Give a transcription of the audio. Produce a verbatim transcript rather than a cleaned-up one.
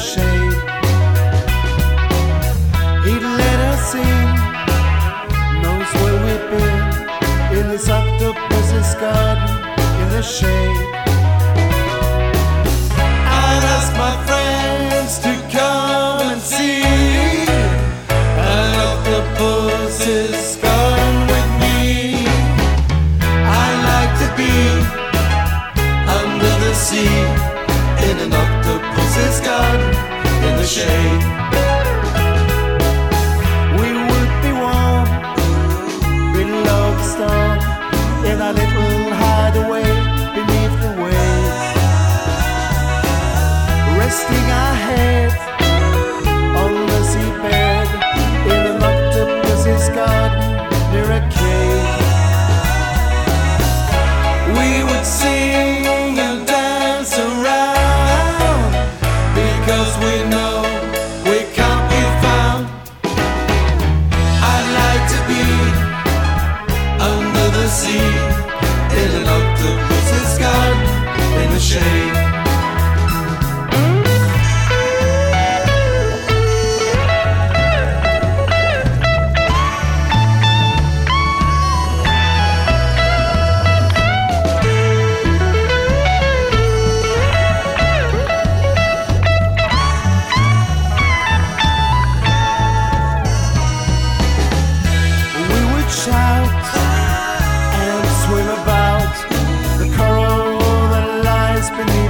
shade. He'd let us in, knows where we've been, in this octopus's garden in the shade. I'd ask my friends to come and see an octopus's garden with me. I like to be under the sea in an octopus's garden in the shade. We would be warm below the storm in our little hideaway beneath the waves, resting our heads on the seabed in an octopus's garden near a cave. We would sing and dance around because we know we can't be found. I'd like to be under the sea in an octopus's garden in the shade. Shout and swim about the coral that lies beneath